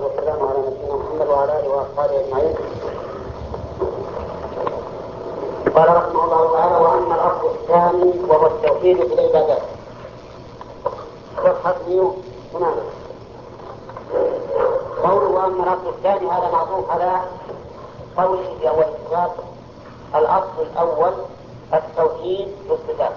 والسلام على نبينا محمد وعلى اله واصحابه اجمعين. قال رحمه الله تعالى: واما الاصل الثاني وهو التوحيد في العبادات. والحكم تماما. قوله واما الاصل الثاني هذا معطوف على قوله في اول الكتاب: الاصل الاول التوحيد في الصفات.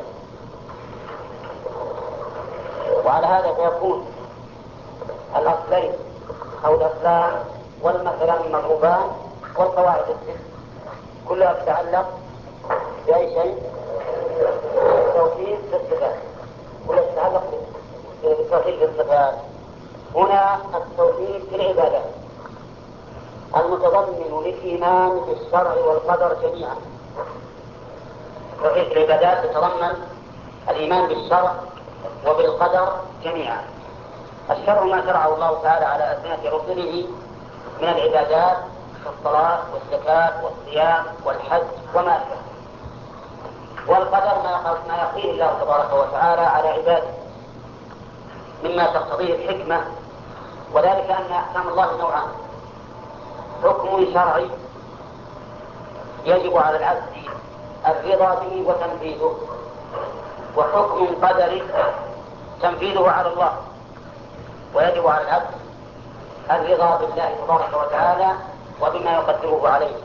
وعلى هذا فيكون الاصلين او الاصلان والمثلان المضروبان والقواعد الست كلها تتعلق باي شيء؟ التوحيد في الصفات. كلها تتعلق بالتوحيد في الصفات. هنا التوحيد في العبادات المتضمن للايمان بالشرع والقدر جميعا. التوحيد في العبادات يتضمن الايمان بالشرع وبالقدر جميعا. الشرع ما شرعه الله تعالى على ألسنة رسله من العبادات كالصلاة والزكاة والصيام والحج وما أشبه. والقدر ما يقضيه الله تبارك وتعالى على عباده مما تقتضيه الحكمة، وذلك أن أحكام الله نوعان: حكم شرعي يجب على العبد الرضا به وتنفيذه، وحكم قدري تنفيذه على الله ويجب على العبد الرضا بالله تبارك وتعالى وبما يقدره عليه.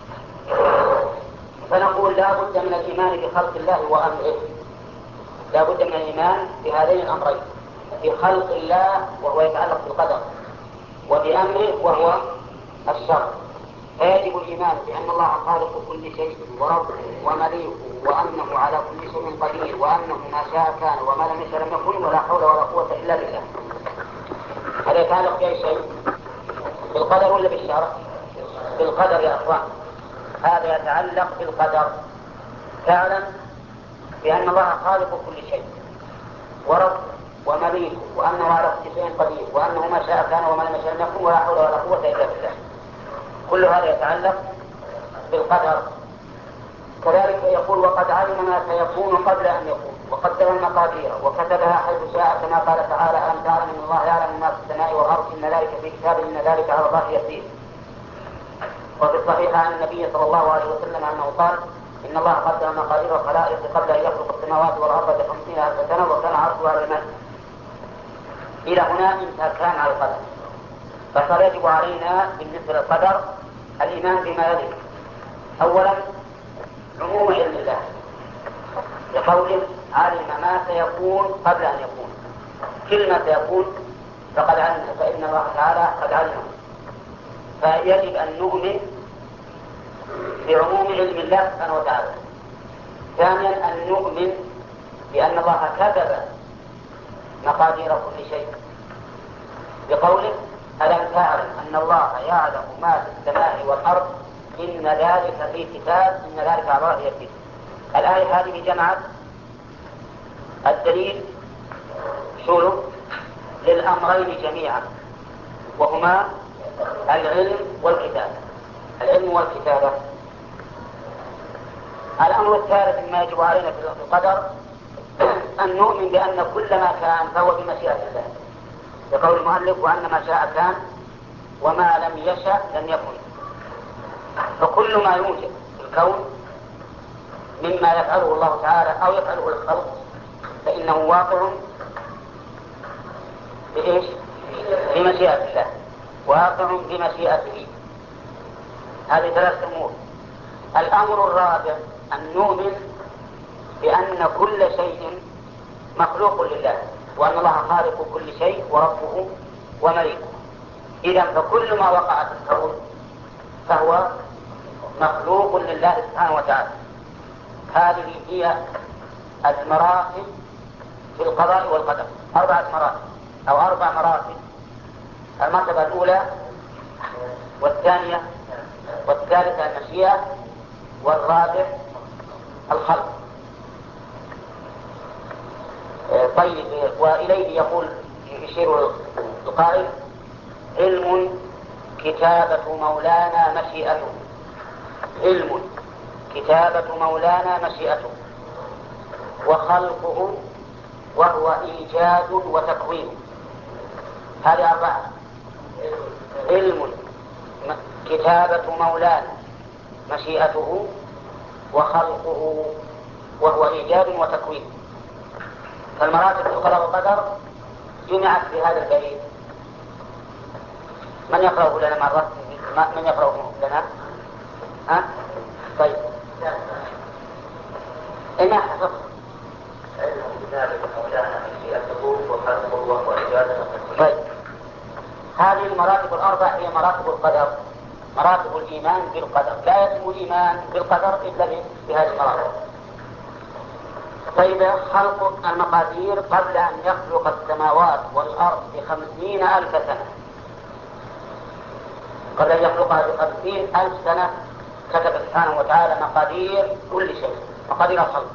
فنقول لا بد من الإيمان بخلق الله وأمره، لا بد من الإيمان بهذين الأمرين: بخلق الله وهو يتعلق بالقدر، وبأمره وهو الشرع. فيجب الإيمان بأن الله خالق كل شيء ورب ومليك، وأنه على كل شيء قدير، وأنه ما شاء كان وما لم يشاء لم يكن، ولا حول ولا قوة إلا بالله. هذا يتعلق بأي شيء؟ بالقدر ولا بالشرع؟ بالقدر يا أخوان، هذا يتعلق بالقدر. تعلم بأن الله خالق كل شيء ورب ومليك، وأنه على كل شيء قدير، وأنه ما شاء كان وما لم يشاء لم يكن، ولا حول ولا قوة إلا بالله. كل هذا يتعلق بالقدر. كذلك يقول: وقد علم ما سيكون قبل أن يكون، وقدر المقادير وكتبها حيث شاء، كما قال تعالى: ألم تعلم أن الله يعلم ما في السماء والأرض، إن ذلك في كتاب، إن ذلك على الله يسير. وفي الصحيح عن النبي صلى الله عليه وسلم أنه قال: إن الله قدر مقادير الخلائق قبل أن يخلق السماوات والأرض ب50,000 سنة، وكان عرشه على الماء. إلى هنا انتهى الكلام على القدر. فصار يجب علينا بالنسبة للقدر الإيمان بما يلي: أولا عموم علم الله، لقوله: علم ما سيكون قبل أن يكون. كل ما سيكون فقد علم، فإن الله تعالى قد علمه. فيجب أن نؤمن بعموم علم الله سبحانه وتعالى. ثانيا أن نؤمن بأن الله كتب مقادير كل شيء، بقوله: ألم تعلم أن الله يعلم ما في السماء والأرض، إن ذلك في كتاب، إن ذلك على الله يسير. الآية هذه جمعت الدليل شروط للأمرين جميعا، وهما العلم والكتابة. العلم والكتابة. الأمر الثالث مما يجب علينا في القدر أن نؤمن بأن كل ما كان فهو بمشيئة الله، يقول المؤلف: وأن ما شاء كان وما لم يشأ لم يكن. فكل ما يوجد في الكون مما يفعله الله تعالى أو يفعله الخلق فإنه واقع بإيش؟ بمشيئة الله، واقع بمشيئته. هذه ثلاثة أمور. الأمر الرابع أن نؤمن بأن كل شيء مخلوق لله، وأن الله خالق كل شيء وربه ومليكه. إذن فكل ما وقع في الكون فهو مخلوق لله سبحانه وتعالى. هذه هي المراتب في القضاء والقدر، 4 مراتب أو 4 مراتب: المرتبة الأولى والثانية والثالثة المشيئة، والرابع الخلق. طيب، وإليه يقول يشير القائل: علم كتابة مولانا مشيئته. علم كتابة مولانا مشيئته، وخلقه وهو إيجاد وتكوين. هذه 4. علم كتابة مولانا مشيئته وخلقه وهو إيجاد وتكوين. فالمراتب في القضاء والقدر جمعت في هذا البيت. من يقرأه لنا مرة؟ من يقرأه لنا؟ ها؟ طيب إن حفظ علم كتابة مولانا مشيئته وخلقه وهو إيجاد وتكوين. طيب هذه المراتب الأربع هي مراتب القدر، مراتب الإيمان بالقدر. لا يتم الإيمان بالقدر إلا بهذه المراتب. طيب خلق المقادير قبل أن يخلق السماوات والأرض ب50,000 سنة، قبل أن يخلقها ب50,000 سنة كتب سبحانه وتعالى مقادير كل شيء، مقادير الخلق.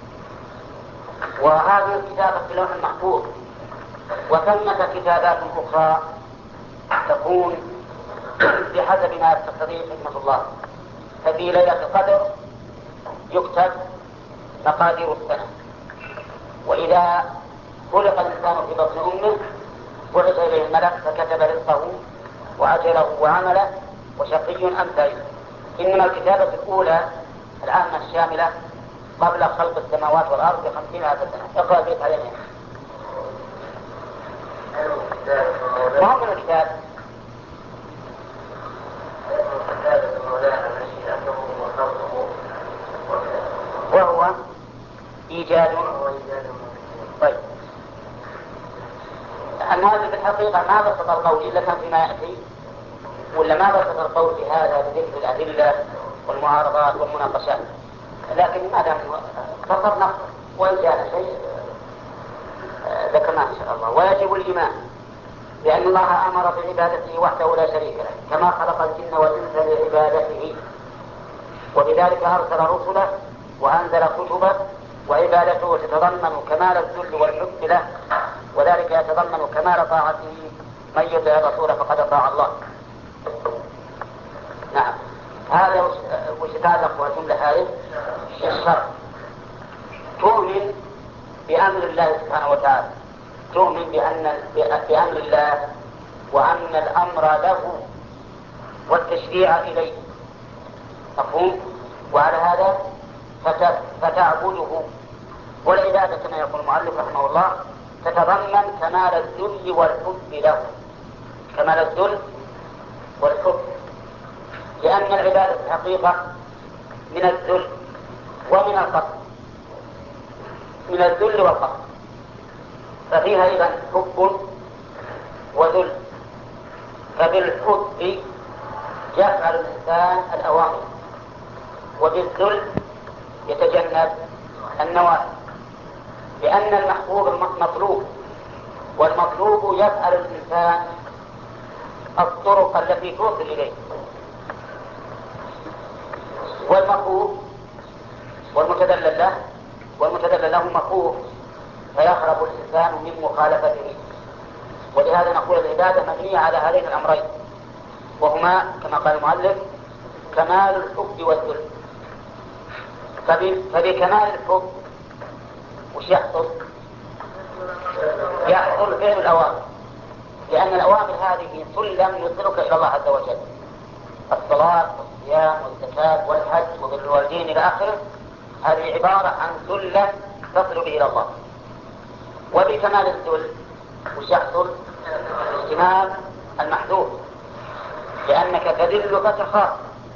وهذه الكتابة في اللوح المحفوظ. وثمة كتابات أخرى تكون بحسب ما تقتضيه حكمة الله. ففي ليلة القدر يكتب مقادير السنة، وإذا خلق الإنسان في بطن أمه بعث إليه الملك فكتب رزقه وأجله وعمله وشقي أم سعيد. إنما الكتابة الأولى العامة الشاملة قبل خلق السماوات والأرض ب50,000 سنة. اقرأ البيت علينا. ما هو من الكتاب؟ وهو إيجاد. طيب المؤلف في الحقيقة ما بسط القول إلا كان فيما يأتي، ولا ما بسط القول في هذا بذكر الأدلة والمعارضات والمناقشات، لكن ما دام اختصرنا وإن كان شيء ذكرناه إن شاء الله. ويجب الإيمان بأن الله أمر بعبادته وحده لا شريك له، كما خلق الجن والإنس لعبادته، وبذلك أرسل رسله وأنزل كتبه. وعبادته تتضمن كمال الذل والحب له، وذلك يتضمن كمال طاعته. من يطع الرسول فقد اطاع الله. نعم هذا وش تعلق الجملة هذه الشرع. تؤمن بأمر الله سبحانه وتعالى، تؤمن بأمر الله وأن الأمر له والتشريع إليه، مفهوم؟ وعلى هذا فتعبده. والعبادة كما يقول المؤلف رحمه الله تتضمن كمال الذل والحب له، كمال الذل والحب، لأن العبادة في الحقيقة من الذل ومن القصد، من الذل والقصد، ففيها إذن حب وذل. فبالحب يفعل الإنسان الأوامر، وبالذل يتجنب النواهي، لأن المحبوب مطلوب، والمطلوب يفعل الإنسان الطرق التي توصل إليه. والمحبوب والمتدلل له مكروه فيهرب الإنسان من مخالفته. ولهذا نقول العبادة مبنية على هذين الأمرين، وهما كما قال المؤلف كمال الحب والذل. فبكمال الحب وش يحصل؟ يحصل فعل الأوامر، لأن الأوامر هذه سلم يوصلك إلى الله عز وجل، الصلاة والصيام والزكاة والحج وبر الوالدين إلى آخره، هذه عبارة عن سلم تصل به إلى الله. وبكمال الذل وش يحصل؟ اجتناب المحذور، لأنك تذل فتخاف،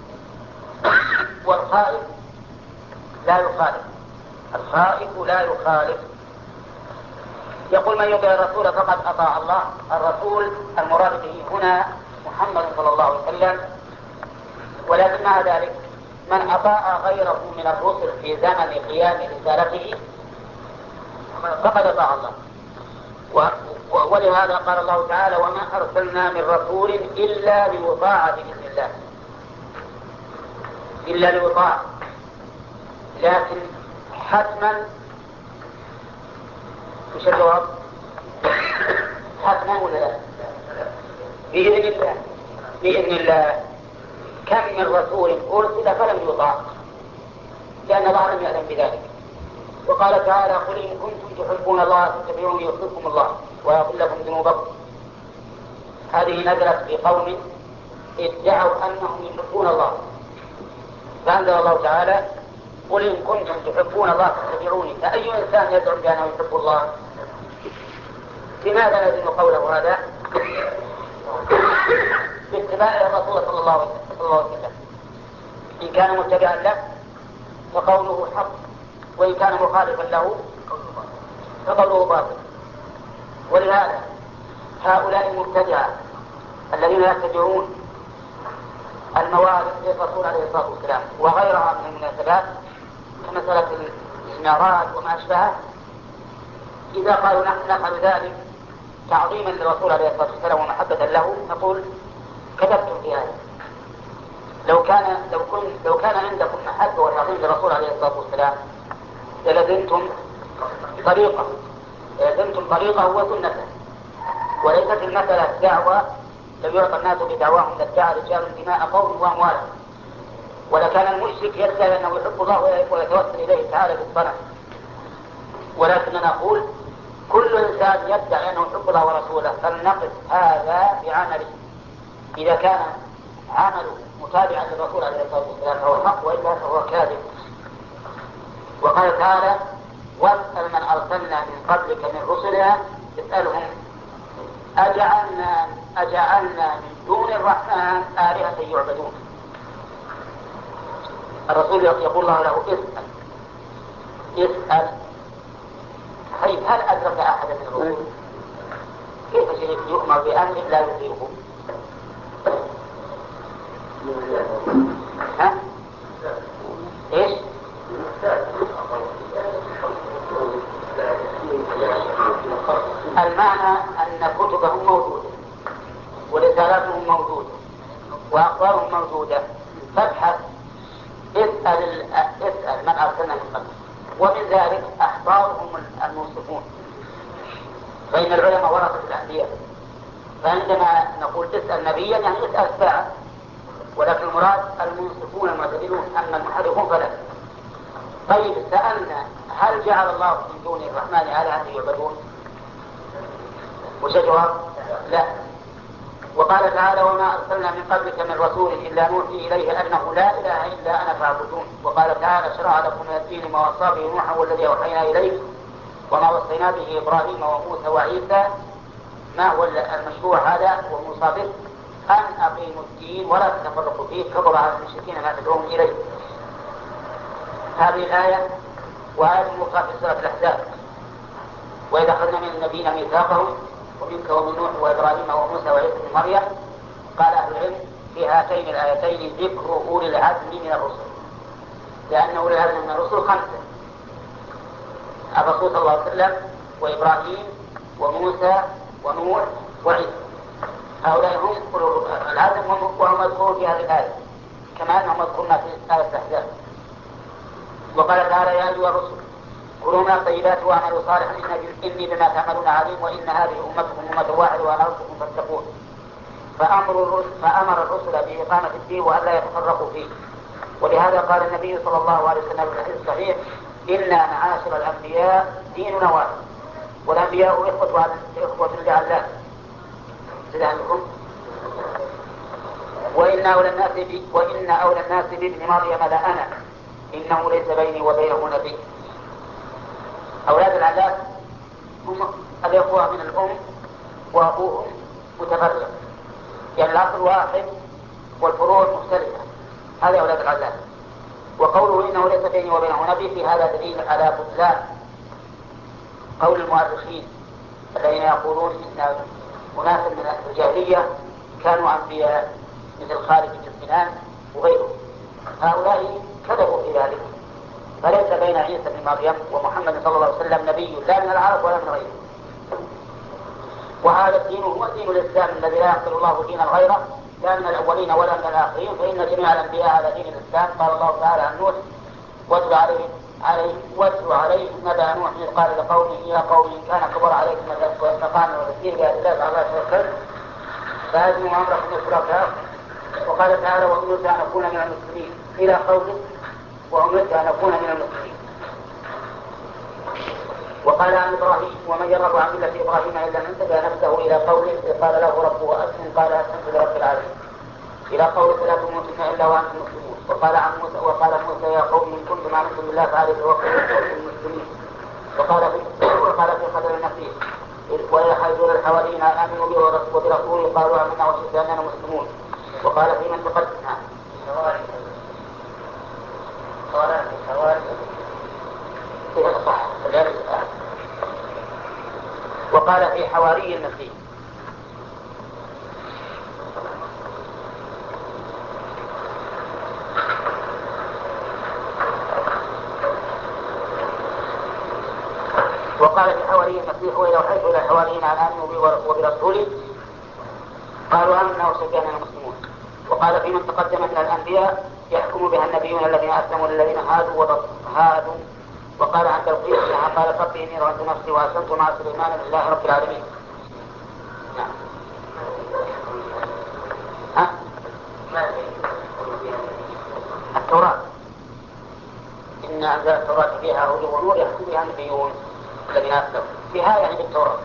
والخائف لا يخالف، الخائف لا يخالف. يقول من يطع الرسول فقد أطاع الله. الرسول المراد به هنا محمد صلى الله عليه وسلم، ولكن مع ذلك من أطاع غيره من الرسل في زمن قيام رسالته فقد أطاع الله. ولهذا قال الله تعالى وما أرسلنا من رسول إلا ليطاع بإذن الله، إلا ليطاع، لكن حتما مش الجواب حتما ولا لا؟ بإذن الله، بإذن الله. كم من رسول أرسل فلم يطاع لأن الله لم يعلم بذلك. وقال تعالى قل إن كنتم تحبون الله فاتبعوني يحببكم الله ويغفر لكم ذنوبكم. هذه نزلت في قوم ادعوا أنهم يحبون الله، فأنزل الله تعالى: قل إن كنتم تحبون الله فاتبعوني. فأي إنسان يزعم بأنه يحب الله؟ لماذا نزل قوله هذا؟ باتباع الرسول صلى الله عليه وسلم. إن كان متبعا له فقوله حق، وإن كان مخالفا له فقوله باطل. ولهذا هؤلاء المبتدعة الذين يتبعون الموارد للرسول عليه الصلاة والسلام وغيرها من المناسبات كمسألة المعراج وما أشبهه، إذا قالوا نحن نفعل ذلك تعظيما للرسول عليه الصلاة والسلام ومحبة له، نقول كذبتم في هذا. لو كان عندكم محبة وتعظيم للرسول عليه الصلاة والسلام للزمتم طريقه وسنته، وليست المسألة دعوة لو يعطى الناس بدعواهم لادعى رجال دماء قوم وأموالهم، ولكان المشرك يدعي أنه يحب الله ويتوسل إليه تعالى بالصنم. ولكننا نقول كل إنسان يدعي أنه يحب الله ورسوله فلنقف هذا بعمله، إذا كان عمله متابعا للرسول عليه الصلاة والسلام فهو حق، وإلا فهو كاذب. وقال تعالى: واسأل من أرسلنا من قبلك من رسلنا اسألهم أجعلنا من دون الرحمن آلهة يعبدون. الرسول يقول الله له: اسأل. طيب هل أدرك أحد من الرسل؟ كيف شيء يؤمر بأمر لا يطيقه؟ ها؟ إيش؟ المعنى أن كتبهم موجودة ورسالاتهم موجودة وأخبارهم موجودة، فابحث اسأل من أرسلنا من قبل. ومن ذلك أحبارهم المنصفون، فإن العلماء ورثة الأنبياء، فعندما نقول اسأل نبيا يعني اسأل ساعة، ولكن المراد المنصفون المعتدلون، أما المحرفون فلا. طيب سألنا: هل جعل الله من دون الرحمن آلهة يعبدون؟ وش الجواب؟ لا. وقال تعالى: وما أرسلنا من قبلك من رسول إلا نوحي إليه أنه لا إله إلا أنا فاعبدون. وقال تعالى: شرع لكم من الدين ما وصى به نوحا والذي أوحينا إليه وما وصينا به إبراهيم وموسى وعيسى. ما هو المشروع هذا وموصى به؟ أن أقيموا الدين ولا تتفرقوا فيه، كبر على المشركين ما تدعوهم إليه. هذه الآية وآية أخرى في سورة الأحزاب: وإذا أخذنا من النبيين ميثاقهم ومنك ومن نوح وإبراهيم وموسى وعيسى بن مريم. قال أهل العلم في هاتين الآيتين ذكر أولي العزم من الرسل، لأن أولي العزم من الرسل 5: الرسول صلى الله عليه وسلم وإبراهيم وموسى ونوح وعيسى. هؤلاء هم أولو العزم وهم مذكورون في هذه الآية كما أنهم مذكورون في آية الأحزاب. وقال تعالى: يا أيها الرسل كلوا من الطيبات واعملوا صالحا إني بما تعملون عليم وإن هذه أمتكم أمة واحدة وأنا ربكم فاتقون. فأمر الرسل بإقامة الدين وألا يتفرقوا فيه. ولهذا قال النبي صلى الله عليه وسلم في الحديث الصحيح: إنا معاشر الأنبياء ديننا واحد والأنبياء إخوة لعلات. وإن أولى الناس بابن مريم لأنا إنه ليس بيني وبينه نبي. أولاد العلات هم الإخوة من الأم وأبوهم متفرق، يعني الأصل واحد والفروع مختلفة. هذا أولاد العلات. وقوله إنه ليس بيني وبينه نبي في هذا دليل على بطلان قول المؤرخين الذين يقولون إن أناسا من الجاهلية كانوا أنبياء مثل خالد بن سنان وغيره. هؤلاء كذبوا في ذلك، فليس بين عيسى بن مريم ومحمد صلى الله عليه وسلم نبي لا من العرب ولا من غيره. وهذا الدين هو دين الإسلام الذي لا يقبل الله دينا غيره لا من الأولين ولا من الآخرين، فإن جميع الأنبياء على دين الإسلام. قال الله تعالى عن نوح: واتل عليه نبأ نوح إذ قال لقومه يا قوم إن كان كبر عليكم مقامي وتذكيري بآيات الله فعلى توكلت فأجمعوا أمركم بالشركاء. وقال تعالى: وأمرت أن أكون من المسلمين إلى قوله: وأمرت أن أكون من المسلمين. وقال عن إبراهيم: ومن يرغب عن ملة إبراهيم إلا من سفه نفسه، إلى قوله: قال له ربه أسلم، قال أسلمت لرب العالمين، إلى قوله: فلا تموتن إلا وأنتم مسلمون. وقال موسى: يا قوم إن كنتم آمنتم بالله فعليه توكلوا المسلمين. وقال في خبر النبي: وإذا حاجوا الحواريين آمنوا به وبرسوله قالوا آمنا واشهد بأننا مسلمون. وقال في من تقدم وقال في حواري المسيح: وقال في حواري المسيح: وإذا أوحيت إلى الحواريين أن آمنوا بي وبرسولي قالوا آمنا واشهد بأننا مسلمون. وقال في من تقدم من الأنبياء: يحكم بها النبيون الذين أسلموا للذين هادوا. وقال عن توقيت انها قالت: ربي اني ظلمت نفسي واسلمت مع سليمان لله رب العالمين. نعم. التوراة إن أنزل التوراة فيها هدى ونور يحكم بها النبيون الذين أسلموا، فيها يعني بالتوراة.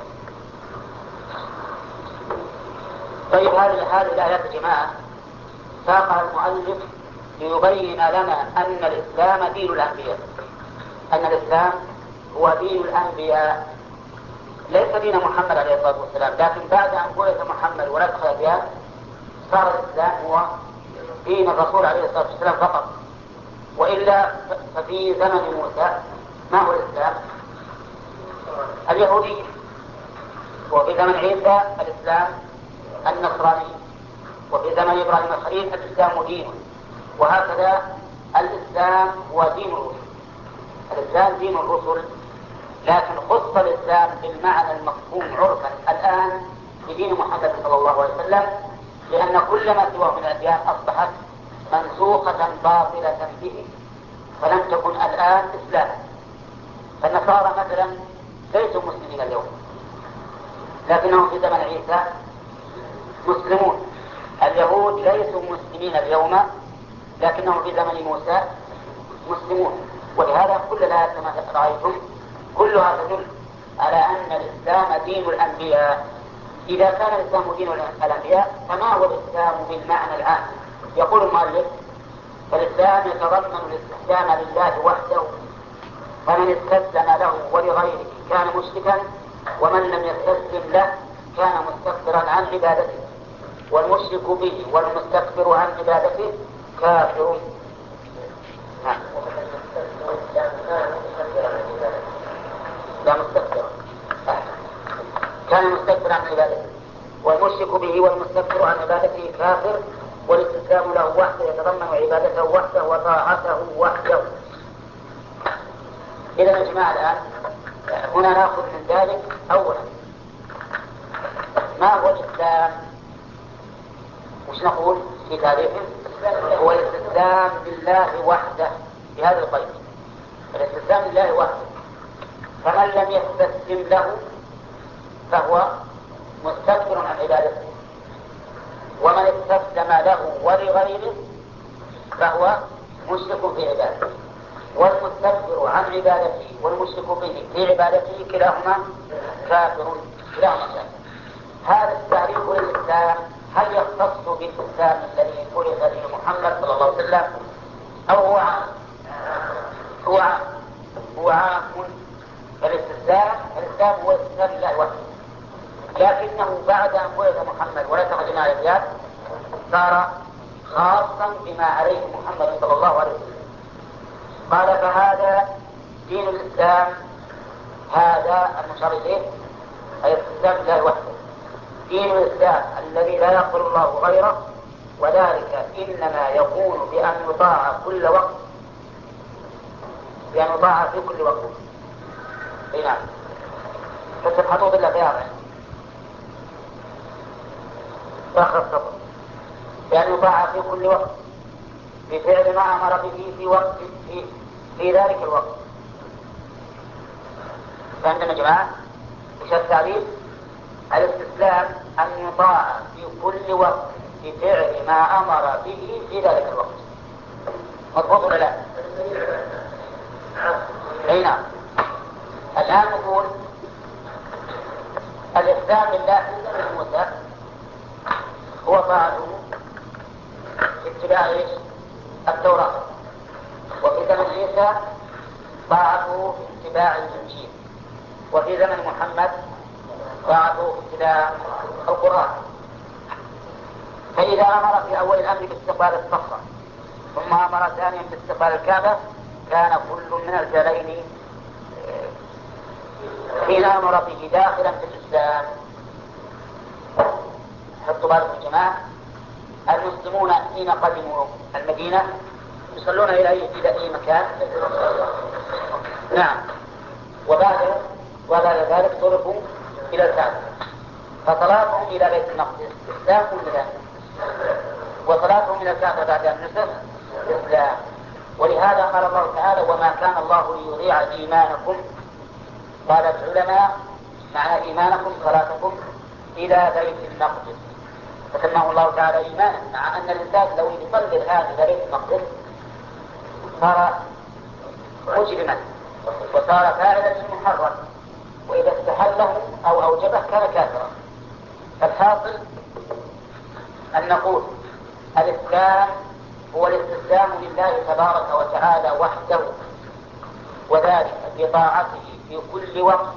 طيب هذه الآيات يا جماعة ساقها المؤلف ليبين لنا أن الإسلام دين الأنبياء، أن الإسلام هو دين الأنبياء ليس دين محمد عليه الصلاة والسلام. لكن بعد أن بعث محمد ونسخ الأنبياء صار الإسلام هو دين الرسول عليه الصلاة والسلام فقط. وإلا ففي زمن موسى ما هو الإسلام؟ اليهودية. وفي زمن عيسى الإسلام النصراني. وفي زمن إبراهيم الخليل الإسلام دين. وهكذا الإسلام هو دين الرسل. الإسلام دين الرسل، لكن خص الإسلام بالمعنى المفهوم عرفا الآن بدين محمد صلى الله عليه وسلم، لأن كل ما سواه من الأديان أصبحت منسوخة باطلة به، فلم تكن الآن إسلام. فالنصارى مثلا ليسوا مسلمين اليوم، لكنهم في زمن عيسى مسلمون. اليهود ليسوا مسلمين اليوم، لكنهم في زمن موسى مسلمون. ولهذا كل الآيات كما رأيتم كلها تدل على أن الإسلام دين الأنبياء. إذا كان الإسلام دين الأنبياء فما هو الإسلام بالمعنى العام؟ يقول المؤلف: فالإسلام يتضمن الاستسلام لله وحده، فمن استسلم له ولغيره كان مشركا، ومن لم يستسلم له كان مستكبرا عن عبادته، والمشرك به والمستكبر عن عبادته كافر. لا مستكبرا، كان مستكبرا عن عبادته، والمشرك به والمستكبر عن عبادته كافر، والاستسلام له وحده يتضمن عبادته وحده وطاعته وحده. إذا يا جماعة الآن هنا نأخذ من ذلك أولا ما هو الإسلام؟ وش نقول في تعريفه؟ هو الاستسلام لله وحده في هذا القيد، الاستسلام لله وحده. فمن لم يستسلم له فهو مستكبر عن عبادته، ومن استسلم له ولغيره فهو مشرك في عبادته. والمستكبر عن عبادته والمشرك به في عبادته كلاهما كافر. هذا التعريف للإسلام هل يختص بالإسلام الذي فرض به محمد صلى الله عليه وسلم أو هو عام؟ هو عام. الإسلام هو الاستسلام لله وحده، لكنه بعد أن ولد محمد ونسخ جميع الأديان صار خاصا بما عليه محمد صلى الله عليه وسلم. قال: فهذا دين الإسلام، هذا المشار إليه أي الاستسلام لله وحده، دين الإسلام الذي لا يقبل الله غيره، وذلك إنما يكون بأن يطاع كل وقت، بأن يطاع في كل وقت. نعم. فتبحثوا بالله بياضا فخصصوا بأن يطاع في كل وقت بفعل ما أمر به في ذلك الوقت. فعندنا جماعة وش التعريف؟ الاستسلام أن يطاع في كل وقت بفعل ما أمر به في ذلك الوقت. مضبوط ولا لا؟ أي نعم. الآن نقول الإسلام لله في زمن موسى هو طاعته في اتباع التوراة، وفي زمن عيسى طاعته في اتباع الإنجيل، وفي زمن محمد طاعته في اتباع القرآن. فإذا أمر في أول الأمر باستقبال الصخرة ثم أمر ثانيا باستقبال الكعبة كان كل من الجلين حين أمر به داخلا في الإسلام. حطوا بالكم يا جماعة، المسلمون حين قدموا المدينة يصلون إلى أي مكان؟ نعم. وبعد ذلك صرفوا إلى الكعبة، فصلاتهم إلى بيت المقدس إسلام ولا لا؟ وصلاتهم إلى الكعبة بعد النسخ إسلام. ولهذا قال الله تعالى: وما كان الله ليضيع إيمانكم. قال العلماء: معنى إيمانكم صلاتكم إلى بيت المقدس، فسماه الله تعالى إيمانا، مع أن الإنسان لو يصلي الآن إلى بيت المقدس صار مجرما وصار فاعلا للمحرم، وإذا استحله أو أوجبه كان كافرا. الحاصل أن نقول الإسلام هو الاستسلام لله تبارك وتعالى وحده، وذلك بطاعته في كل وقت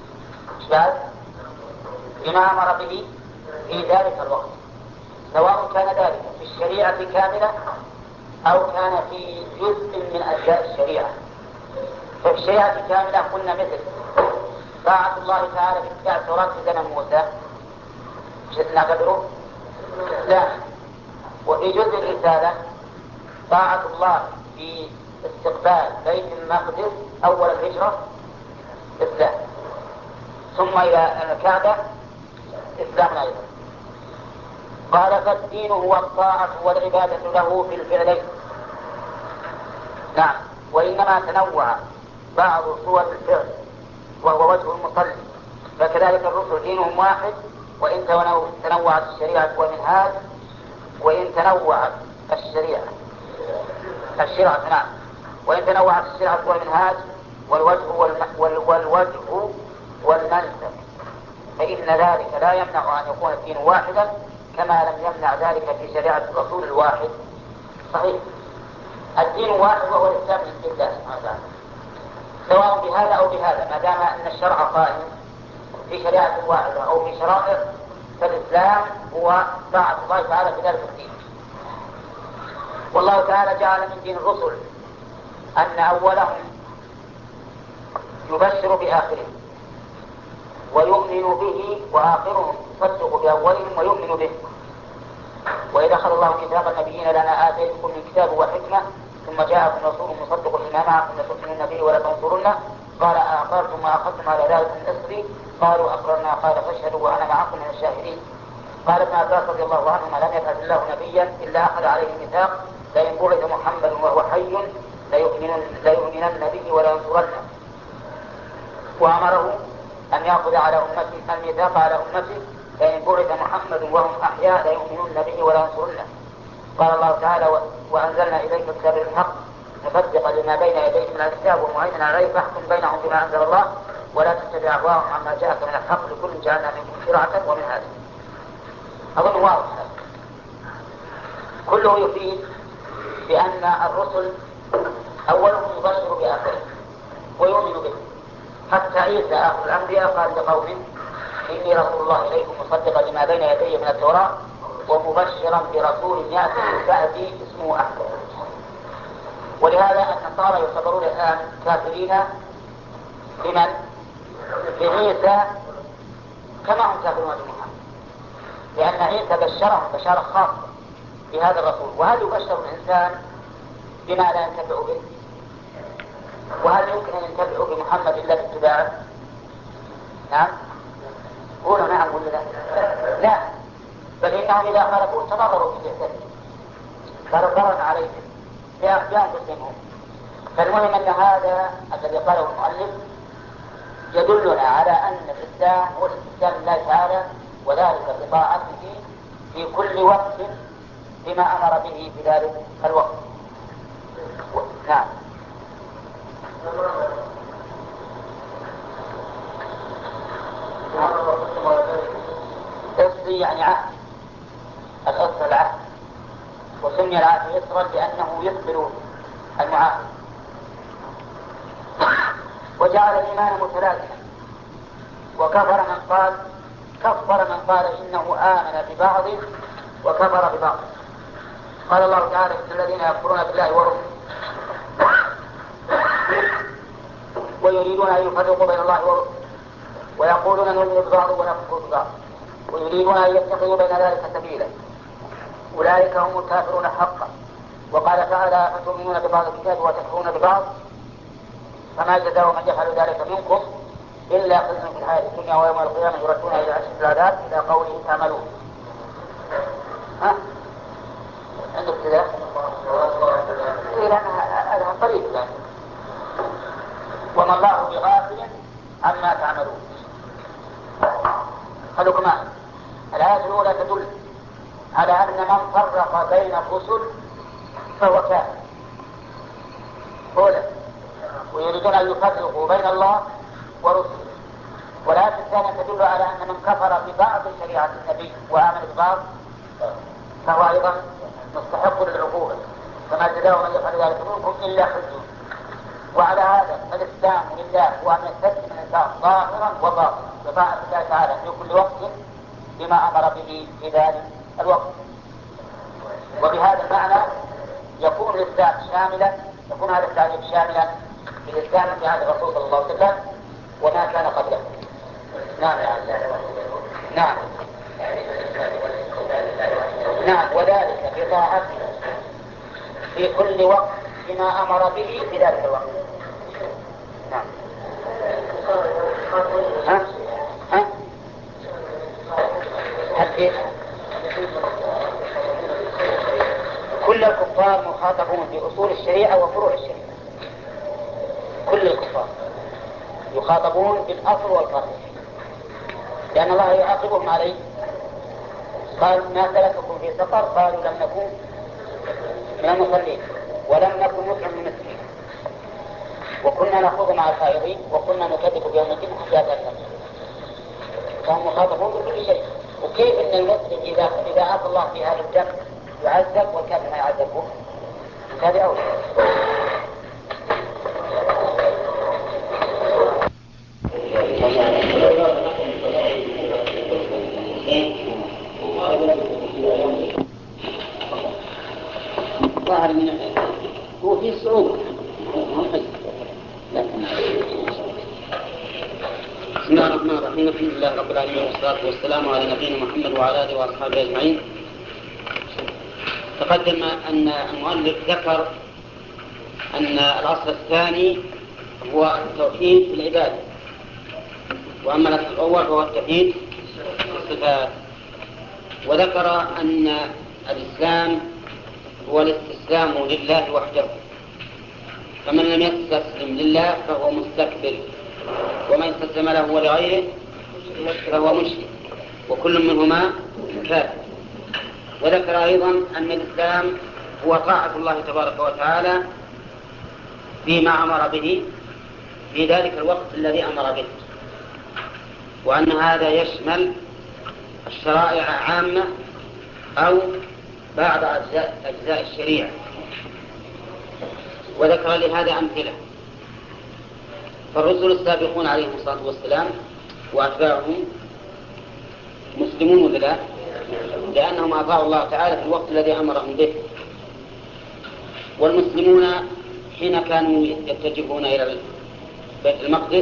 بما أمر به في ذلك الوقت، سواء كان ذلك في الشريعة كاملة أو كان في جزء من أجزاء الشريعة. ففي الشريعة كاملة قلنا مثل طاعة الله تعالى في اتباع التوراة في زمن موسى نعتبره لا. وفي جزء الرسالة طاعة الله في استقبال بيت المقدس أول الهجرة إسلام، ثم إلى الكعبة إسلام أيضا. قال: فالدين هو الطاعة والعبادة له في الفعلين. نعم. وإنما تنوع بعض صور الفعل وهو وجه المصلي، فكذلك الرسل دينهم واحد، وإن تنوعت الشريعة والمنهاج، وإن تنوعت الشريعة نعم، وإن تنوعت الشريعة والمنهاج والوجه والمنسك، فإن ذلك لا يمنع أن يكون الدين واحدا، كما لم يمنع ذلك في شريعة الرسول الواحد. صحيح، الدين واحد وهو الإسلام لله سبحانه وتعالى، سواء بهذا أو بهذا، ما دام أن الشرع قائم في شريعة واحدة أو في شرائع، فالإسلام هو طاعة الله تعالى في ذلك الدين. والله تعالى جعل من دين الرسل أن أولهم يبشر بآخرهم ويؤمن به، وآخرهم يصدق بأولهم ويؤمن به. وإذا أخذ الله ميثاق النبيين لنا آتيتكم من كتاب وحكمة ثم جاءكم رسول مصدق لما معكم لتؤمنن به ولا تنصرنه، قال أأقررتم وأخذتم على ذلك من إصري؟ قالوا أقررنا. قال فاشهدوا وأنا معكم من الشاهدين. قال ابن عباس رضي الله عنهما: لم يبعث الله نبيا إلا أخذ عليه الميثاق لئن بعث محمد وهو حي ليؤمنن به ولا ينصرنه، وأمره أن يأخذ على أمته الميثاق على أمته لئن بعث محمد وهم أحياء ليؤمنن به ولا ينصرنه. قال الله تعالى: وأنزلنا إليك الكتاب بالحق مصدقا لما بين يديه من الكتاب ومهيمنا عليه فاحكم بينهم بما أنزل الله ولا تتبع أهواءهم عما جاءك من الحق لكل جعلنا منكم شرعة ومنهاجا. أظن واضح، كله يفيد بأن الرسل أولهم يبشر بآخره ويؤمن به، حتى عيسى آخر الأنبياء قال لقومه: إني رسول الله إليكم مصدقا لما بين يدي من التوراة ومبشرا برسول يأتي من بعدي اسمه أحمد. ولهذا النصارى يعتبرون الآن كافرين بمن؟ بعيسى، كما هم كافرون بمحمد، لأن عيسى بشرهم بشارة خاصة بهذا الرسول. وهل يبشر الإنسان بما لا ينتفع به؟ وهل يمكن أن ينتفع بمحمد إلا باتباعه؟ نعم؟ قولوا نعم ولا لا؟ لا، بل إنهم إذا خالفوا تضرروا بجهتهم، صار ضررا عليهم بأنفسهم. فالمهم أن هذا الذي قاله المؤلف يدلنا على أن الإسلام هو الاستسلام لله تعالى، وذلك بطاعته في كل وقت بما أمر به في ذلك الوقت. نعم. إصري يعني عهد، الإصر العهد، وسمي العهد إصرا لأنه يقبل المعاهد. وجعل الإيمان متلازما، وكفر من قال إنه آمن ببعض وكفر ببعض. قال الله تعالى إن الذين يكفرون بالله ورسله ويريدون أن يفرقوا بين الله ورسله ويقولون نؤمن ببعض ونكفر ببعض ويريدون أن يتخذوا بين ذلك سبيلا أولئك هم الكافرون حقا. وقال تعالى فتؤمنون ببعض الكتاب وتكفرون ببعض فما جزاء من يفعل ذلك منكم إلا خزي في الحياة الدنيا ويوم القيامة يردون إلى أشد العذاب إلى قوله تعملون. عندك كذا؟ هذا طريق يعني. وما الله بغافل عما تعملون. خلوكم معي. الآية الأولى تدل على أن من فرق بين الرسل فهو كافر أولا، ويريدون أن يفرقوا بين الله ورسله. والآية الثانية تدل على أن من كفر ببعض شريعة النبي وآمن ببعض فهو أيضا مستحق للعقوبة، فما جزاء من يفعل ذلك منكم إلا خزي. وعلى هذا فالإسلام لله هو أن يستسلم الإنسان ظاهرا وباطنا بطاعة الله تعالى في كل وقت بما أمر به في ذلك الوقت. وبهذا المعنى يكون الإسلام شاملا، يكون هذا التعريف شاملا بالإسلام في عهد الرسول صلى الله عليه وسلم وما كان قبله. نعم وذلك بطاعته في كل وقت بما أمر به في ذلك الوقت. نعم. كل الكفار مخاطبون بأصول الشريعة وفروع الشريعة. كل الكفار يخاطبون بالأصل والفرع، لأن الله يعاقبهم عليه. قال ما سلككم في سقر؟ قالوا لم نكن من المصلين ولم نكن نطعم المسكين وكنا نخوض مع الخائضين وكنا نكذب بيوم الدين حتى أتانا. فهم مخاطبون بكل شيء. وكيف أن المسلم إذا عاصى الله في هذا الذنب يعذب والكافر ما يعذبه؟ هذا أول. ظاهر من هو فيه صعوبة. بسم الله الرحمن الرحيم. الحمد لله رب العالمين والصلاة والسلام على نبينا محمد وعلى آله وأصحابه أجمعين. تقدم أن المؤلف ذكر أن الأصل الثاني هو التوحيد في العبادة، وأما الأصل الأول هو التوحيد في الصفات. وذكر أن الإسلام هو الاستسلام لله وحده، فمن لم يستسلم لله فهو مستكبر، ومن استسلم له ولغيره فهو مشرك، وكل منهما كافر. وذكر أيضا أن الإسلام هو طاعة الله تبارك وتعالى فيما أمر به في ذلك الوقت الذي أمر به، وأن هذا يشمل الشرائع عامة أو بعض أجزاء الشريعة. وذكر لهذا أمثلة. فالرسل السابقون عليهم الصلاة والسلام وأتباعهم مسلمون ولا لا؟ لأنهم أطاعوا الله تعالى في الوقت الذي أمرهم به. والمسلمون حين كانوا يتجهون إلى بيت المقدس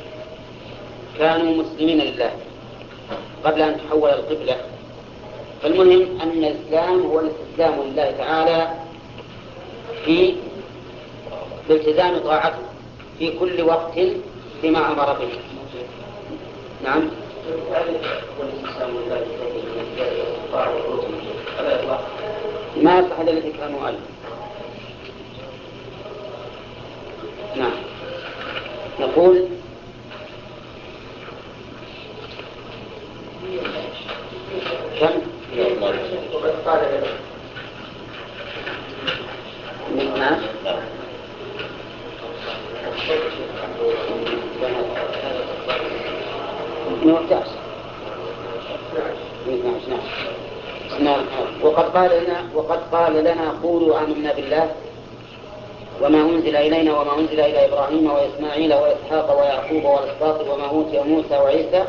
كانوا مسلمين لله قبل أن تحول القبلة. فالمهم أن الإسلام هو الاستسلام لله تعالى في بالتزام طاعته في كل وقت بما أمر به. نعم. ما يصح الذي كان مؤلف. نعم. نقول كم؟ نعم. نعم. وقد قال لنا قولوا آمنا بالله وما أنزل إلينا وما أنزل إلى إبراهيم وإسماعيل وإسحاق ويعقوب والأسباط وما أوتي موسى وعيسى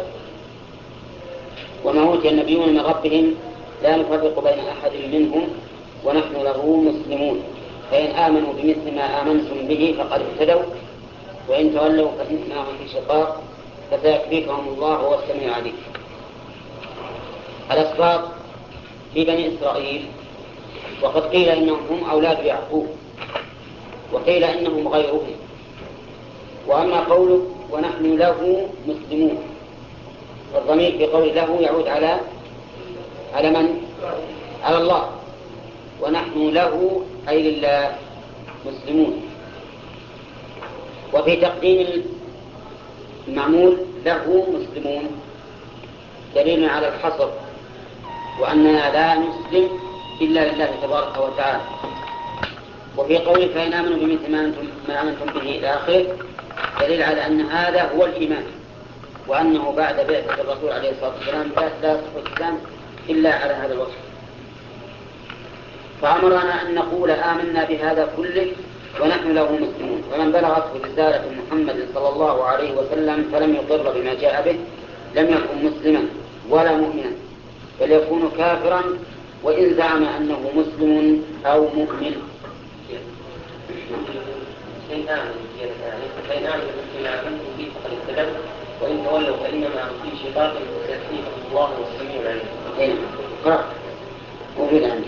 وما أوتي النبيون من ربهم لا نفرق بين أحد منهم ونحن له مسلمون فإن آمنوا بمثل ما آمنتم به فقد اهتدوا وإن تولوا فإنما هم في شقاق فسيكفيكهم الله هو السميع العليم. الأسباط في بني إسرائيل، وقد قيل إنهم هم أولاد يعقوب وقيل إنهم غيرهم. وأما قوله ونحن له مسلمون والضمير في قول له يعود على من؟ على الله. ونحن له أي لله مسلمون. وفي تقديم المعمول له مسلمون دليل على الحصر وأننا لا نسلم إلا لله تبارك وتعالى. وفي قوله فإن آمنوا بمثل ما آمنتم به إلى آخره دليل على أن هذا هو الإيمان وأنه بعد بعثة الرسول عليه الصلاة والسلام لا يصح الإسلام إلا على هذا الوصف. فأمرنا أن نقول آمنا بهذا كله ونحن له مسلمون. فمن بلغته رسالة محمد صلى الله عليه وسلم فلم يقر بما جاء به لم يكن مسلما ولا مؤمنا بل يكون كافرا وإن زعم أنه مسلم أو مؤمن. فإن آمنوا بما آمنتم به فقد اهتدوا وإن تولوا فإنما هم في شقاق سيكفيكم الله والسميع العليم. موجود عندي.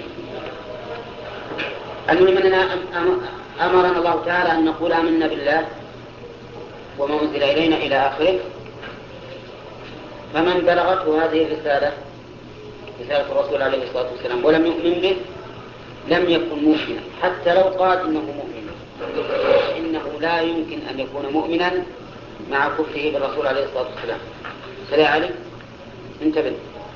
المهم أننا أمرنا الله تعالى أن نقول آمنا بالله وما أنزل إلينا إلى آخره. فمن بلغته هذه الرسالة رسالة الرسول عليه الصلاة والسلام ولم يؤمن به لم يكن مؤمنا حتى لو قال إنه مؤمن، فإنه لا يمكن أن يكون مؤمنا مع كفره بالرسول عليه الصلاة والسلام. سلام عليك انتبه.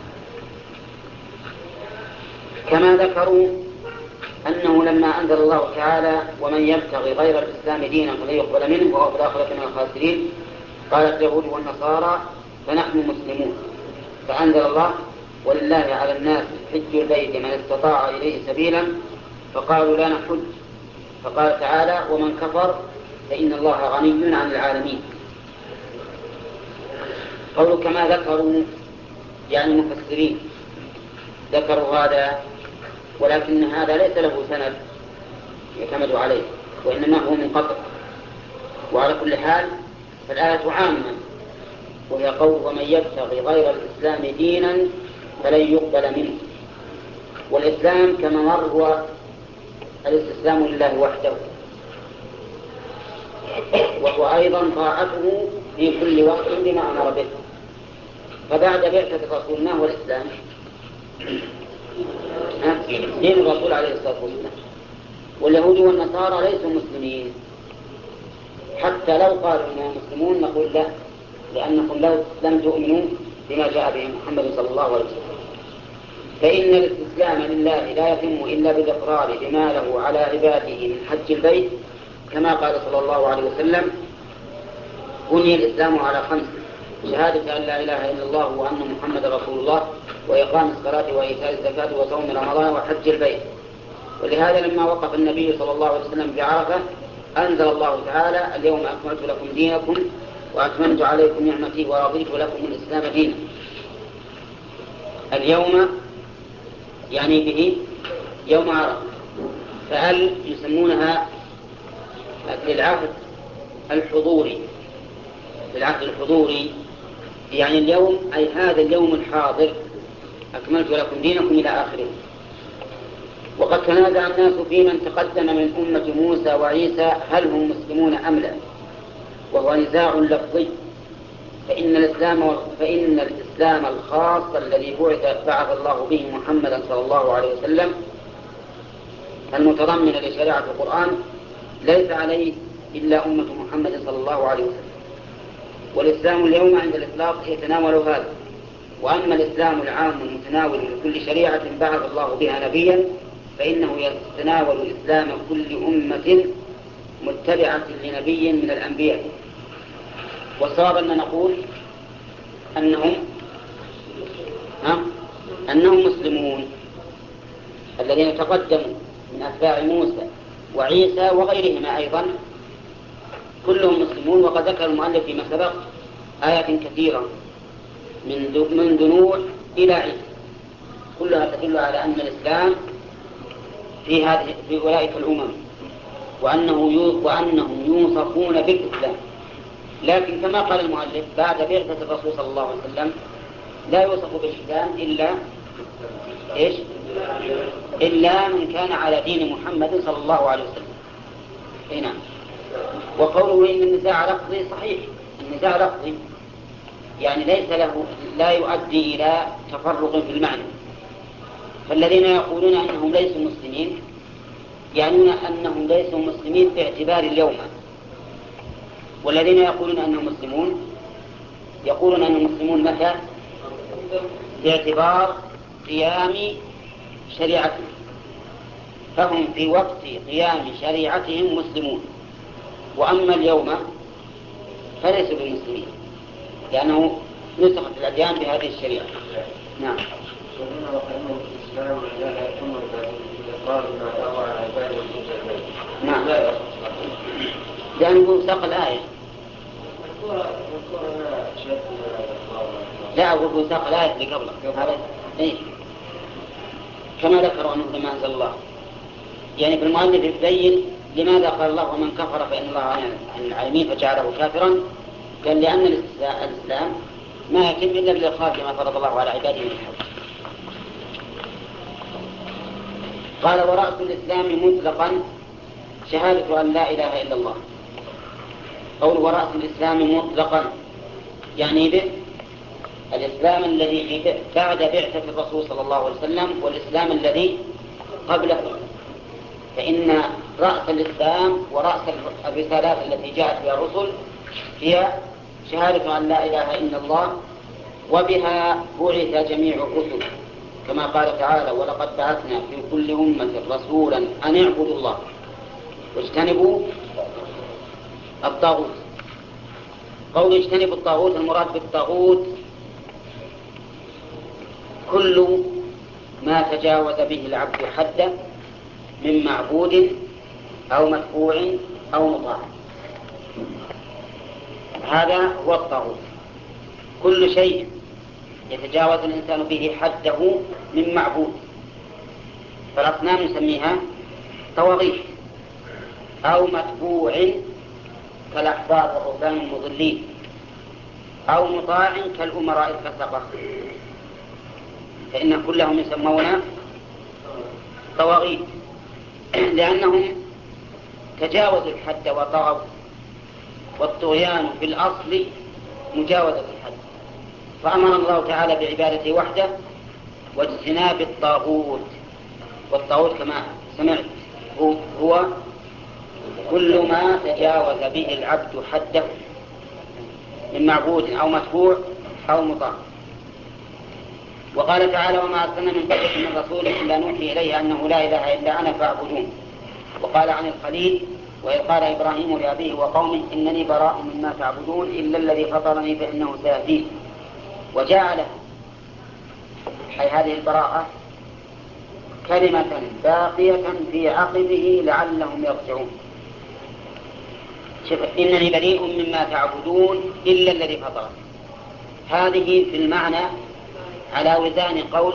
كما ذكروا أنه لما أنزل الله تعالى ومن يبتغي غير الإسلام دينا فلن يقبل منه وهو في الآخرة من الخاسرين قالت اليهود والنصارى فنحن مسلمون. فأنزل الله ولله على الناس حج البيت من استطاع إليه سبيلا فقالوا لا نحج. فقال تعالى ومن كفر فإن الله غني عن العالمين. قولوا كما ذكروا يعني المفسرين ذكروا هذا ولكن هذا ليس له سند يعتمد عليه وإنما هو منقطع. وعلى كل حال فالآية عامة وهي قول ومن يبتغي غير الإسلام دينا فلن يقبل منه. والإسلام كما مر هو الاستسلام لله وحده وهو أيضا طاعته في كل وقت بما أمر به. فبعد بعثة الرسول ما هو الإسلام؟ دين الرسول عليه الصلاة والسلام. واليهود والنصارى ليسوا مسلمين حتى لو قالوا إنهم مسلمون نقول لا، لأنكم لو لم تؤمنوا بما جاء به محمد صلى الله عليه وسلم. فإن الاستسلام لله لا يتم إلا بالإقرار بما له على عباده من حج البيت كما قال صلى الله عليه وسلم بني الإسلام على 5: شهادة أن لا إله إلا الله وأن محمد رسول الله وإقام الصلاة وإيتاء الزكاة وصوم رمضان وحج البيت. ولهذا لما وقف النبي صلى الله عليه وسلم بعرفة أنزل الله تعالى اليوم أكملت لكم دينكم وأتممت عليكم نعمتي ورضيت لكم الإسلام دينا. اليوم يعني به يوم عرفة. فهل يسمونها للعهد الحضوري؟ للعهد الحضوري يعني اليوم أي هذا اليوم الحاضر أكملت لكم دينكم إلى آخره. وقد تنازع الناس في من تقدم من أمة موسى وعيسى هل هم مسلمون أم لا، وهو نزاع لفظي. فإن الإسلام الخاص الذي بعث الله به محمدا صلى الله عليه وسلم المتضمن لشريعة القرآن ليس عليه إلا أمة محمد صلى الله عليه وسلم. والإسلام اليوم عند الإطلاق يتناول هذا. وأما الإسلام العام المتناول لكل شريعة بعث الله بها نبيا فإنه يتناول إسلام كل أمة متبعة لنبي من الأنبياء. والصواب أن نقول أنهم مسلمون الذين تقدموا من أتباع موسى وعيسى وغيرهما أيضا كلهم مسلمون. وقد ذكر المؤلف فيما سبق آيات كثيرة من نوح إلى عيسى كلها تدل على أن الإسلام في أولئك الأمم وأنهم يوصفون بالإسلام. لكن كما قال المؤلف بعد بعثة الرسول صلى الله عليه وسلم لا يوصف بالإسلام إلا من كان على دين محمد صلى الله عليه وسلم. هنا وقوله إن النزاع لفظي صحيح. النزاع لفظي يعني لا يؤدي إلى تفرق في المعنى. فالذين يقولون أنهم ليسوا مسلمين يعنون أنهم ليسوا مسلمين باعتبار اليوم، والذين يقولون أنهم مسلمون يقولون أنهم مسلمون متى؟ باعتبار قيام شريعتهم، فهم في وقت قيام شريعتهم مسلمون. وأما اليوم فليسوا بالمسلمين لأنه نسخت الأديان بهذه الشريعة. نعم. نعم. لأنه ساق الآية. لا أقول ساق الآية اللي قبله إيه؟ كما ذكروا أنه لما أنزل الله يعني بالمؤلف يبين لماذا قال الله ومن كفر فإن الله عن العالمين فجعله كافرا. قال لأن الإسلام ما يتم إلا بالإخلاص كما فرض الله على عباده من الحج. قال ورأس الإسلام مطلقا شهادة أن لا إله إلا الله. قول ورأس الإسلام مطلقا يعني به الإسلام الذي بعد بعثة الرسول صلى الله عليه وسلم والإسلام الذي قبله. فإن رأس الإسلام ورأس الرسالات التي جاءت بها الرسل هي شهادة أن لا إله إلا الله، وبها بعث جميع الرسل كما قال تعالى ولقد بعثنا في كل أمة رسولا أن اعبدوا الله واجتنبوا الطاغوت. قول اجتنبوا الطاغوت المراد بالطاغوت كل ما تجاوز به العبد حده من معبود أو متبوع أو مطاع، هذا هو الطاغوت. كل شيء يتجاوز الإنسان به حده من معبود، فالأصنام نسميها طواغيت، أو متبوع كالأحبار والرهبان المضلين، أو مطاع كالأمراء الفسقة، فإن كلهم يسمون طواغيت لأنهم تجاوزوا الحد وطغوا. والطغيان في الأصل مجاوزة الحد، فأمر الله تعالى بعبادته وحده واجتناب الطاغوت. والطاغوت كما سمعت هو كل ما تجاوز به العبد حده من معبود أو متبوع أو مطاع. وقال تعالى وما أرسلنا من قبلك من رسول إلا نوحي إليه أنه لا إله إلا أنا فاعبدون. وقال عن الخليل وإذ قال إبراهيم لأبيه وقومه إنني براء مما تعبدون إلا الذي فطرني فإنه سيهدين. وجعل أي هذه البراءة كلمة باقية في عقبه لعلهم يرجعون. شوف إنني بريء مما تعبدون إلا الذي فطرني، هذه في المعنى على وزان قول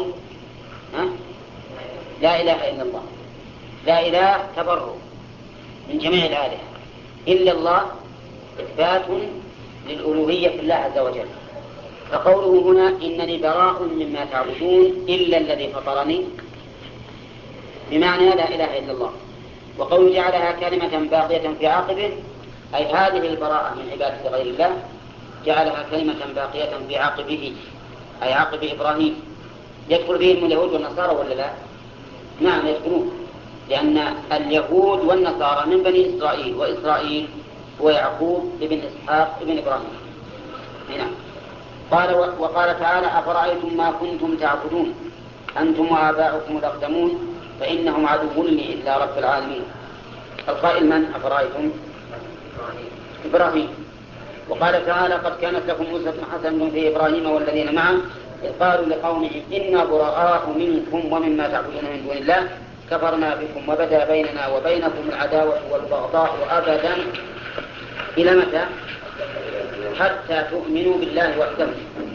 لا إله إلا الله. لا إله تبرؤ من جميع الآلهة إلا الله إثبات للألوهية في الله عز وجل. فقوله هنا إنني براء مما تعبدون إلا الذي فطرني بمعنى لا إله إلا الله. وقوله جعلها كلمة باقية في عقبه أي هذه البراءة من عبادة غير الله جعلها كلمة باقية في عقبه أي عقب إبراهيم. يدخل فيهم اليهود والنصارى ولا لا؟ نعم يدخلون، لأن اليهود والنصارى من بني إسرائيل، وإسرائيل هو يعقوب ابن إسحاق ابن إبراهيم. هنا وقال تعالى أفرأيتم ما كنتم تعبدون أنتم وآباؤكم الأقدمون فإنهم عدو لي إلا رب العالمين. القائل من؟ أفرأيتم إبراهيم. وقال تعالى قد كانت لكم أسوة حسنة في إبراهيم والذين معه إذ قالوا لقومهم إنا براء منكم ومما تعبدون من دون الله كفرنا بكم وبدا بيننا وبينكم العداوة والبغضاء أبدا إلى متى؟ حتى تؤمنوا بالله وحده.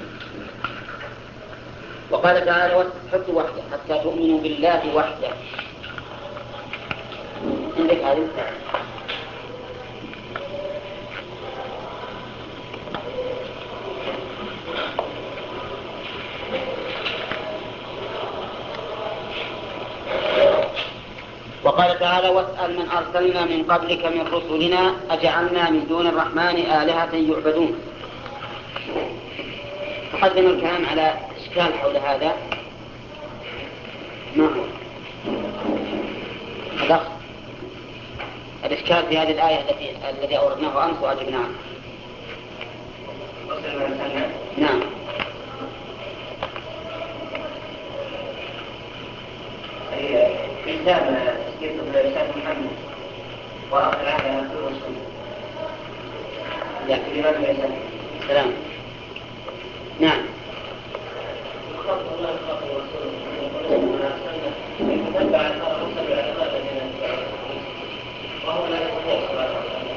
وقال تعالى حتى وحده حتى تؤمنوا بالله وحده. عندك هذه وقال تعالى واسأل من أرسلنا من قبلك من رسلنا أجعلنا من دون الرحمن آلهة يعبدون. تقدم الكلام على إشكال حول هذا. ما هو الإشكال في هذه الآية التي أوردناه أمس وأجبنا عنه؟ نعم. كتاب يكتب الإنسان محمد وآخر على كل رسول لكن لماذا الإنسان سلام. نعم. خلق الله خلق رسوله تتبع الرسل والعباد وهو لا يستطيع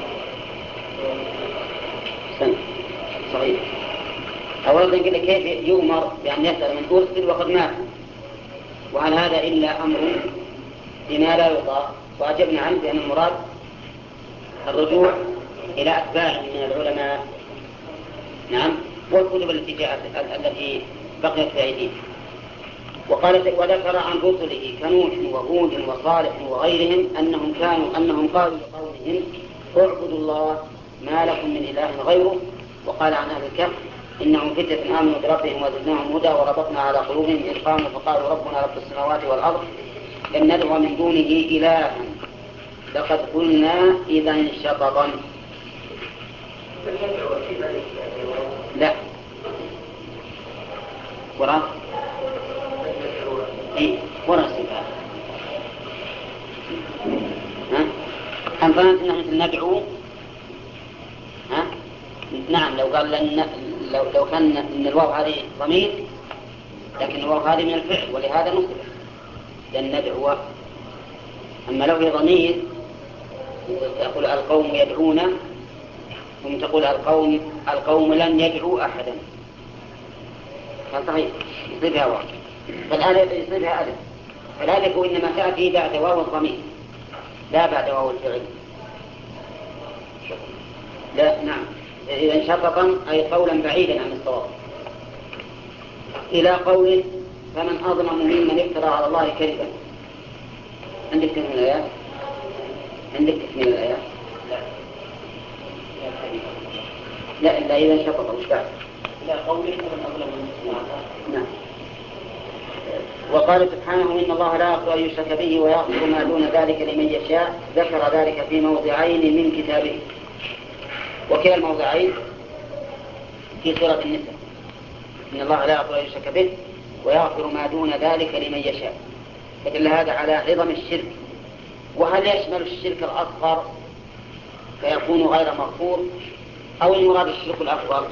صحيح. أولا قلنا كيف يؤمر بأن يسأل من أرسل وقد مات، وهل هذا إلا أمر بما لا يطاق؟ وأجبنا عنه بأن المراد الرجوع إلى أتباع من العلماء. نعم. والكتب التي بقيت في أيديهم. وذكر عن رسله كنوح وهود وصالح وغيرهم أنهم قالوا لقومهم اعبدوا الله ما لكم من إله غيره. وقال عن أهل الكهف إنهم فتية آمنوا بربهم وزدناهم هدى وربطنا على قلوبهم إذ قاموا فقالوا ربنا رب السماوات والأرض لن ندعو من دونه إلها لقد قلنا إذا شططا. لا وراء وراء السباع. أم ظننت أنه مثل ندعو؟ نعم. لو قال لو كان إن الواو هذه ضمير، لكن الواو هذه من الفعل ولهذا نصب لن ندعو. أما لو هي ضمير تقول القوم يدعون، ثم تقول القوم لن يدعوا أحدا، فصحيح يصيبها واو. فالآلف يصيبها ألف. فالآلف إنما تأتي بعد واو الضمير لا بعد واو الفعل. لا. نعم. إذا شططا أي قولا بعيدا عن الصواب. إلى قوله فمن أظلم ممن افترى على الله كذبا. عندك تكمل الآيات؟ عندك تكمل الآيات؟ لا إلا إذا شطط وش بعد؟ إلى قوله فمن أظلم ممن افترى على الله. نعم. وقال سبحانه إن الله لا يغفر أن يشرك به ويغفر ما دون ذلك لمن يشاء. ذكر ذلك في موضعين من كتابه، وكلا الموضعين في سورة النساء. إن الله لا يغفر أن يشرك به ويغفر ما دون ذلك لمن يشاء. فدل هذا على عظم الشرك. وهل يشمل الشرك الأصغر فيكون غير مغفور أو المراد الشرك الأكبر؟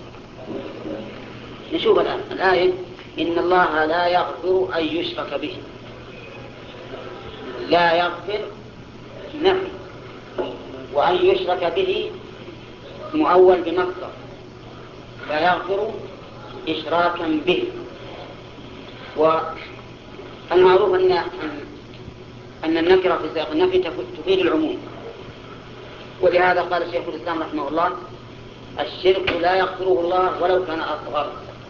نشوف الآن الآية. إن الله لا يغفر أن يشرك به. لا يغفر نفي، وأن يشرك به مؤول بمصدر لا يغفر إشراكا به. والمعروف أن النكرة في سياق النفي تفيد العموم، ولهذا قال الشيخ الإسلام رحمه الله الشرك لا يغفره الله ولو كان أصغر.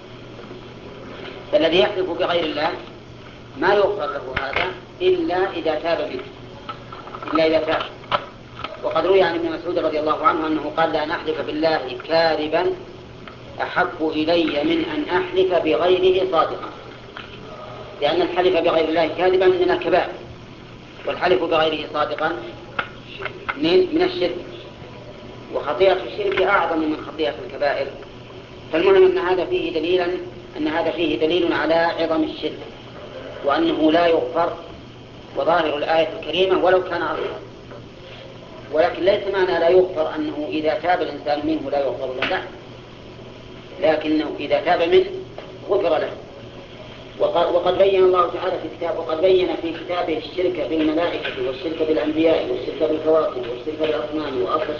فالذي يحلف بغير الله ما يغفر له هذا إلا إذا تاب منه، إلا إذا تاب. وقد روي عن ابن مسعود رضي الله عنه أنه قال لأن أحلف بالله كاذبا أحب إلي من أن أحلف بغيره صادقا، لأن الحلف بغير الله كاذبا من الكبائر، والحلف بغيره صادقا من الشرك. وخطيئة الشرك أعظم من خطيئة الكبائر. فالمهم أن هذا فيه دليل على عظم الشرك وأنه لا يغفر، وظاهر الآية الكريمة ولو كان أصغر. ولكن ليس معنى لا يغفر أنه إذا تاب الإنسان منه لا يغفر له، لا، لكنه إذا تاب منه غفر له. وقد بين الله تعالى في كتابه، وقد بين في كتابه الشرك بالملائكة والشرك بالأنبياء والشرك بالكواكب والشرك بالأصنام،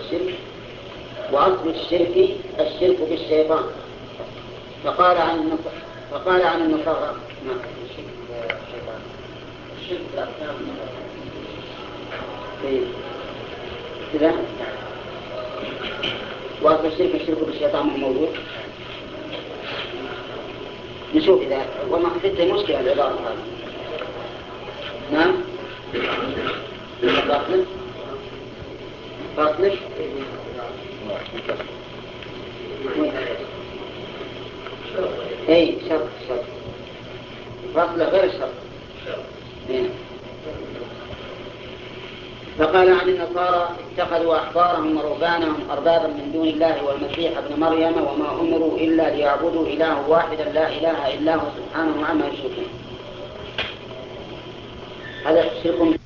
وأصل الشرك بالشيطان. فقال عن النصارى الشرك بالأصنام كذا، وأصل الشرك بالشيطان موجود. نشوف إذا وما حدث مشكلة العبارة هذه. نعم فاصلة اي شرط فاصلة غير الشرط. فقال عن النصارى اتخذوا أحبارهم ورهبانهم أربابا من دون الله والمسيح ابن مريم وما أمروا إلا ليعبدوا إله واحدا لا إله إلا هو سبحانه عما يشركون. هذا الشرك